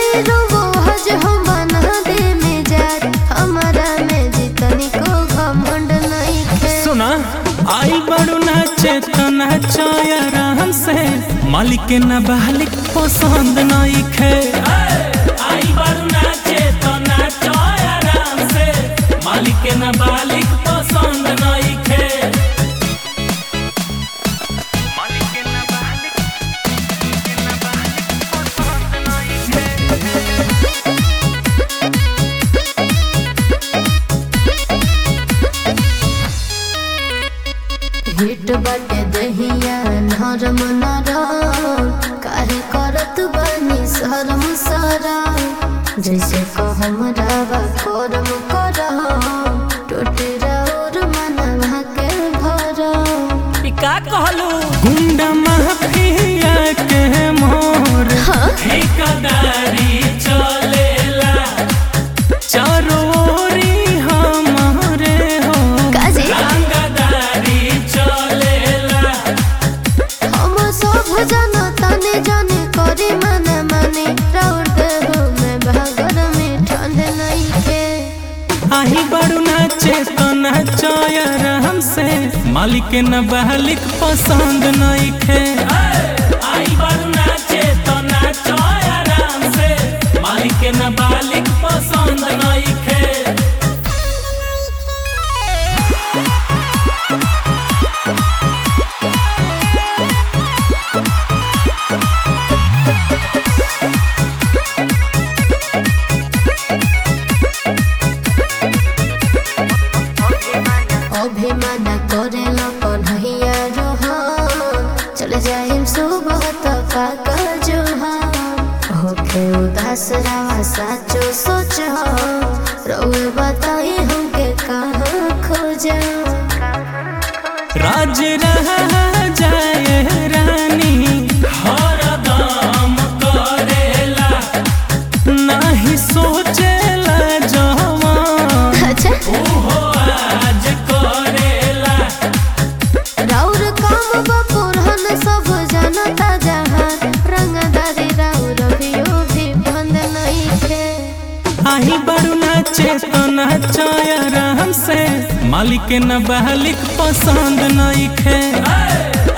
जानी रोबो हज हम बना दे में जात हमारा में जितनी को घमंड नहीं खे। सुना आई बड़ू नाचे तो नाचो आराम से, मालिक के ना बालिक पसंद नहीं खे। आई बड़ू नाचे तो नाचो आराम से, मालिक के ना बालिक पसंद नहीं खे। हिट बाटे दहिया नरम नरम, काहे करत बानी शरम शरम। जैसे को हमरा बा करम करम, टूटे और मनवा के भरम। का कहलू गुंडा माफिया के मोर ठेकेदारी चलेला, चारों ओरी हमारे हो रंगदारी चलेला। हम सब जनता ने जाने करे माने माने, राउर देह में भागर में ठंड नहीं खे। आही बड़ू नाचे तो नाचो आराम से, मालिक के न बालिक पसंद नहीं खे। आई बड़ू नाचे तो नाचो आराम से, मालिक के न बालिक पसंद नहीं खे। अभिमान करे कन्हैया रोहन, चले जाहिम सुबह तक जोहन। होके उदास रवा साचो सोच रोए बताई हमके कहाँ खोजा। राज रहा जाए रानी हरदम करेला, नाही सोचेला जवान अच्छा आज करेला। राउर काम बपुरहन सब जनता जहान, रंगदारी राउर भी बंद नहीं थे। आही बड़ू नाचे तो नाचो आराम से, मालिक के न बालिक पसंद नहीं खे।